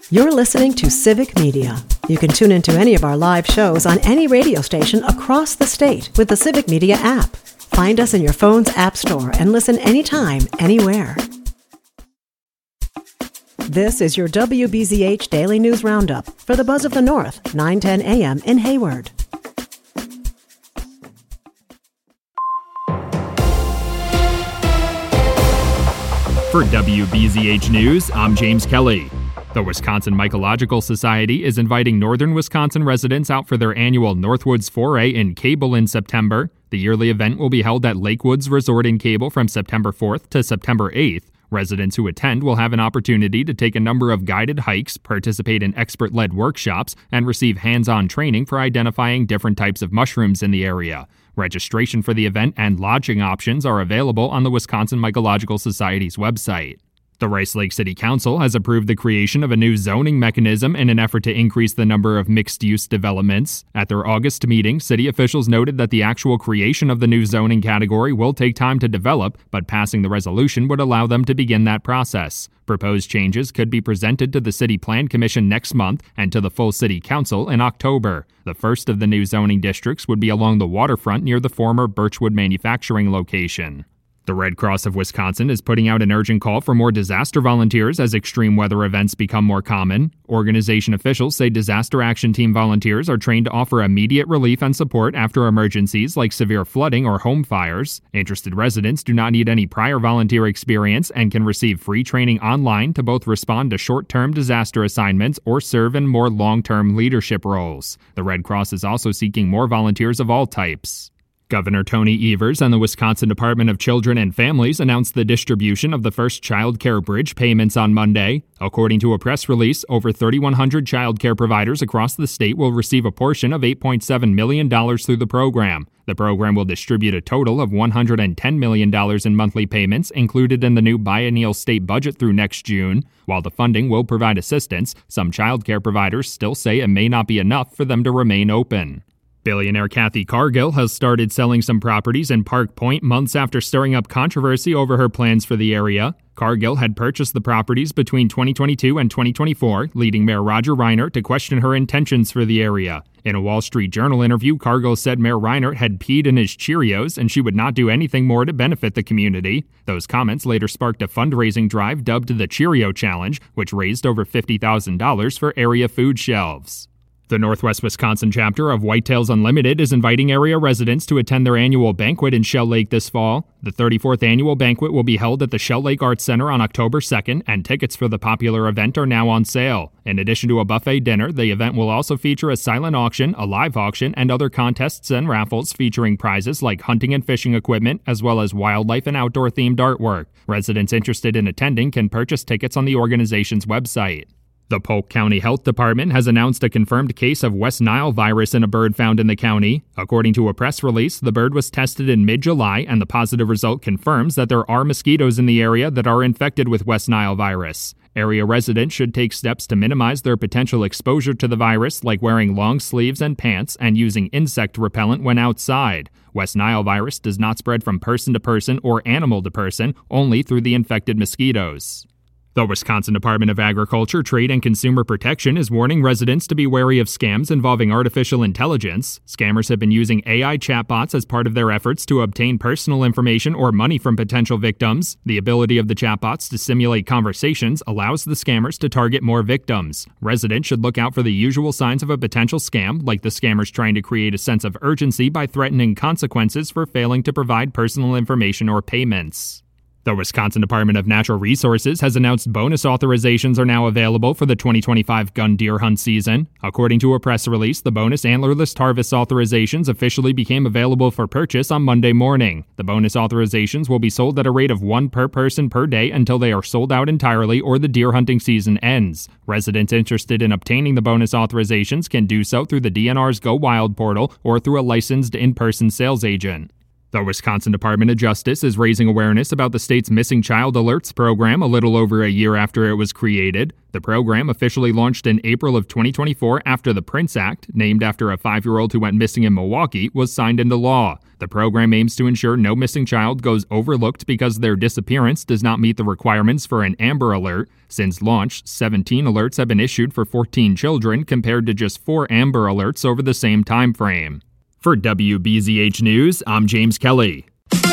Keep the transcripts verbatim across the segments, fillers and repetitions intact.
You're listening to Civic Media. You can tune into any of our live shows on any radio station across the state with the Civic Media app. Find us in your phone's app store and listen anytime, anywhere. This is your W B Z H Daily News Roundup for the Buzz of the North, nine ten a.m. in Hayward. For W B Z H News, I'm James Kelly. The Wisconsin Mycological Society is inviting northern Wisconsin residents out for their annual Northwoods Foray in Cable in September. The yearly event will be held at Lakewoods Resort in Cable from September fourth to September eighth. Residents who attend will have an opportunity to take a number of guided hikes, participate in expert-led workshops, and receive hands-on training for identifying different types of mushrooms in the area. Registration for the event and lodging options are available on the Wisconsin Mycological Society's website. The Rice Lake City Council has approved the creation of a new zoning mechanism in an effort to increase the number of mixed-use developments. At their August meeting, city officials noted that the actual creation of the new zoning category will take time to develop, but passing the resolution would allow them to begin that process. Proposed changes could be presented to the City Plan Commission next month and to the full City Council in October. The first of the new zoning districts would be along the waterfront near the former Birchwood manufacturing location. The Red Cross of Wisconsin is putting out an urgent call for more disaster volunteers as extreme weather events become more common. Organization officials say disaster action team volunteers are trained to offer immediate relief and support after emergencies like severe flooding or home fires. Interested residents do not need any prior volunteer experience and can receive free training online to both respond to short-term disaster assignments or serve in more long-term leadership roles. The Red Cross is also seeking more volunteers of all types. Governor Tony Evers and the Wisconsin Department of Children and Families announced the distribution of the first child care bridge payments on Monday. According to a press release, over thirty-one hundred child care providers across the state will receive a portion of eight point seven million dollars through the program. The program will distribute a total of one hundred ten million dollars in monthly payments included in the new biennial state budget through next June. While the funding will provide assistance, some child care providers still say it may not be enough for them to remain open. Billionaire Kathy Cargill has started selling some properties in Park Point months after stirring up controversy over her plans for the area. Cargill had purchased the properties between twenty twenty-two and twenty twenty-four, leading Mayor Roger Reinert to question her intentions for the area. In a Wall Street Journal interview, Cargill said Mayor Reinert had peed in his Cheerios and she would not do anything more to benefit the community. Those comments later sparked a fundraising drive dubbed the Cheerio Challenge, which raised over fifty thousand dollars for area food shelves. The Northwest Wisconsin chapter of Whitetails Unlimited is inviting area residents to attend their annual banquet in Shell Lake this fall. The thirty-fourth annual banquet will be held at the Shell Lake Arts Center on October second, and tickets for the popular event are now on sale. In addition to a buffet dinner, the event will also feature a silent auction, a live auction, and other contests and raffles featuring prizes like hunting and fishing equipment, as well as wildlife and outdoor-themed artwork. Residents interested in attending can purchase tickets on the organization's website. The Polk County Health Department has announced a confirmed case of West Nile virus in a bird found in the county. According to a press release, the bird was tested in mid-July, and the positive result confirms that there are mosquitoes in the area that are infected with West Nile virus. Area residents should take steps to minimize their potential exposure to the virus, like wearing long sleeves and pants and using insect repellent when outside. West Nile virus does not spread from person to person or animal to person, only through the infected mosquitoes. The Wisconsin Department of Agriculture, Trade, and Consumer Protection is warning residents to be wary of scams involving artificial intelligence. Scammers have been using A I chatbots as part of their efforts to obtain personal information or money from potential victims. The ability of the chatbots to simulate conversations allows the scammers to target more victims. Residents should look out for the usual signs of a potential scam, like the scammers trying to create a sense of urgency by threatening consequences for failing to provide personal information or payments. The Wisconsin Department of Natural Resources has announced bonus authorizations are now available for the twenty twenty-five gun deer hunt season. According to a press release, the bonus antlerless harvest authorizations officially became available for purchase on Monday morning. The bonus authorizations will be sold at a rate of one per person per day until they are sold out entirely or the deer hunting season ends. Residents interested in obtaining the bonus authorizations can do so through the D N R's Go Wild portal or through a licensed in-person sales agent. The Wisconsin Department of Justice is raising awareness about the state's Missing Child Alerts program a little over a year after it was created. The program officially launched in April of twenty twenty-four after the Prince Act, named after a five-year-old who went missing in Milwaukee, was signed into law. The program aims to ensure no missing child goes overlooked because their disappearance does not meet the requirements for an Amber Alert. Since launch, seventeen alerts have been issued for fourteen children compared to just four Amber Alerts over the same time frame. For W B Z H News, I'm James Kelly.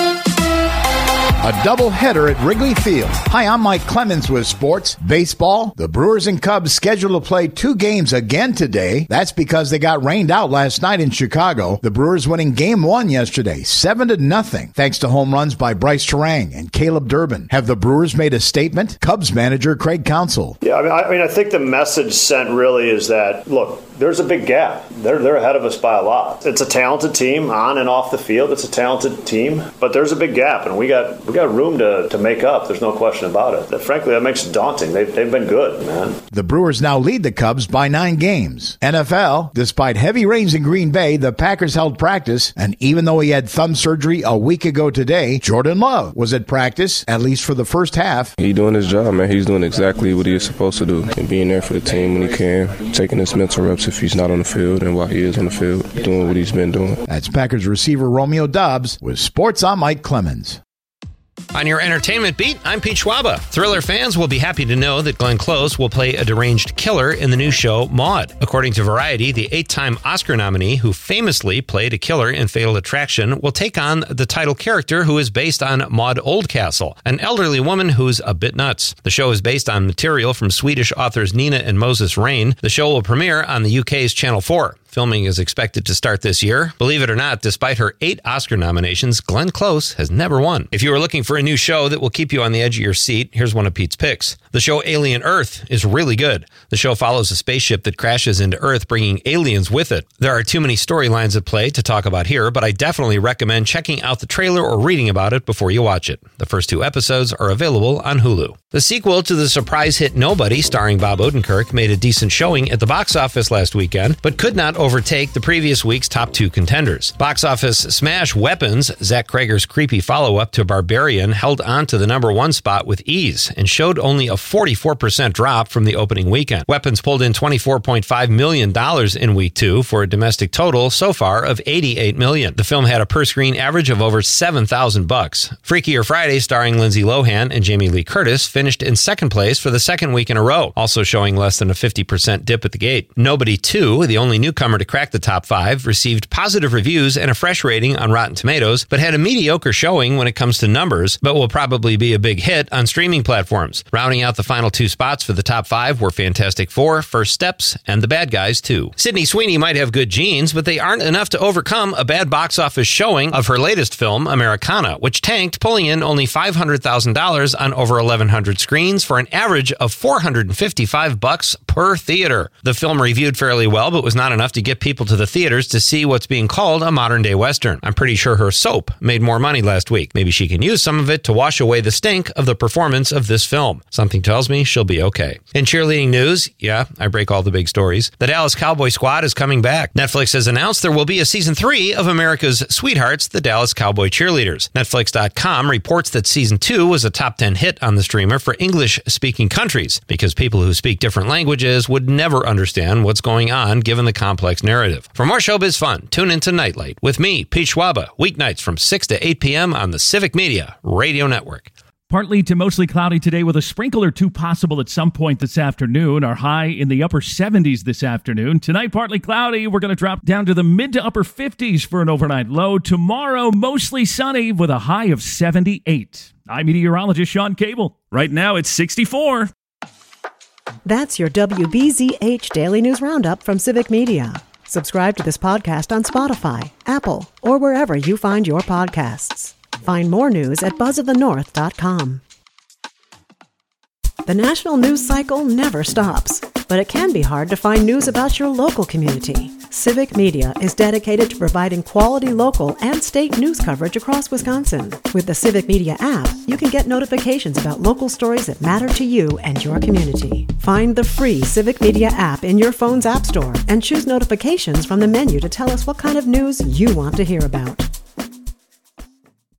A doubleheader at Wrigley Field. Hi, I'm Mike Clemens with sports. Baseball, the Brewers and Cubs scheduled to play two games again today. That's because they got rained out last night in Chicago. The Brewers winning game one yesterday, seven to nothing, thanks to home runs by Bryce Terang and Caleb Durbin. Have the Brewers made a statement? Cubs manager Craig Counsell. Yeah, I mean, I mean, I think the message sent really is that, look, there's a big gap. They're they're ahead of us by a lot. It's a talented team on and off the field. It's a talented team, but there's a big gap, and we got we got room to, to make up. There's no question about it. That, frankly, that makes it daunting. They've, they've been good, man. The Brewers now lead the Cubs by nine games. N F L, despite heavy rains in Green Bay, the Packers held practice, and even though he had thumb surgery a week ago today, Jordan Love was at practice, at least for the first half. He's doing his job, man. He's doing exactly what he's supposed to do, and being there for the team when he can, taking his mental reps if he's not on the field, and while he is on the field, doing what he's been doing. That's Packers receiver Romeo Doubs with Sports. I'm Mike Clemens. On your entertainment beat, I'm Pete Schwaba. Thriller fans will be happy to know that Glenn Close will play a deranged killer in the new show Maude. According to Variety, the eight-time Oscar nominee who famously played a killer in Fatal Attraction will take on the title character who is based on Maud Oldcastle, an elderly woman who's a bit nuts. The show is based on material from Swedish authors Nina and Moses Rain. The show will premiere on the U K's Channel four. Filming is expected to start this year. Believe it or not, despite her eight Oscar nominations, Glenn Close has never won. If you are looking for a new show that will keep you on the edge of your seat, here's one of Pete's picks. The show Alien Earth is really good. The show follows a spaceship that crashes into Earth, bringing aliens with it. There are too many storylines at play to talk about here, but I definitely recommend checking out the trailer or reading about it before you watch it. The first two episodes are available on Hulu. The sequel to the surprise hit Nobody, starring Bob Odenkirk, made a decent showing at the box office last weekend, but could not overtake the previous week's top two contenders. Box office smash Weapons, Zach Cregger's creepy follow-up to Barbarian, held on to the number one spot with ease and showed only a forty-four percent drop from the opening weekend. Weapons pulled in twenty-four point five million dollars in week two for a domestic total so far of eighty-eight million dollars. The film had a per-screen average of over seven thousand bucks. Freakier Friday, starring Lindsay Lohan and Jamie Lee Curtis, finished in second place for the second week in a row, also showing less than a fifty percent dip at the gate. Nobody two, the only newcomer to crack the top five, received positive reviews and a fresh rating on Rotten Tomatoes, but had a mediocre showing when it comes to numbers, but will probably be a big hit on streaming platforms. Rounding out the final two spots for the top five were Fantastic Four, First Steps, and The Bad Guys two. Sydney Sweeney might have good genes, but they aren't enough to overcome a bad box office showing of her latest film, Americana, which tanked, pulling in only five hundred thousand dollars on over eleven hundred screens for an average of four hundred fifty-five bucks per theater. The film reviewed fairly well, but was not enough to get people to the theaters to see what's being called a modern-day Western. I'm pretty sure her soap made more money last week. Maybe she can use some of it to wash away the stink of the performance of this film. Something tells me she'll be okay. In cheerleading news, yeah, I break all the big stories, the Dallas Cowboy Squad is coming back. Netflix has announced there will be a season three of America's Sweethearts, the Dallas Cowboy Cheerleaders. Netflix dot com reports that season two was a top ten hit on the streamer for English-speaking countries, because people who speak different languages would never understand what's going on given the complex narrative. For more showbiz fun, tune into Nightlight with me, Pete Schwaba, weeknights from six to eight p.m. on the Civic Media Radio Network. Partly to mostly cloudy today with a sprinkle or two possible at some point this afternoon. Our high in the upper seventies this afternoon. Tonight, partly cloudy. We're going to drop down to the mid to upper fifties for an overnight low. Tomorrow, mostly sunny with a high of seventy-eight. I'm meteorologist Sean Cable. Right now, it's sixty-four. That's your W B Z H Daily News Roundup from Civic Media. Subscribe to this podcast on Spotify, Apple, or wherever you find your podcasts. Find more news at buzz of the north dot com. The national news cycle never stops, but it can be hard to find news about your local community. Civic Media is dedicated to providing quality local and state news coverage across Wisconsin. With the Civic Media app, you can get notifications about local stories that matter to you and your community. Find the free Civic Media app in your phone's app store and choose notifications from the menu to tell us what kind of news you want to hear about.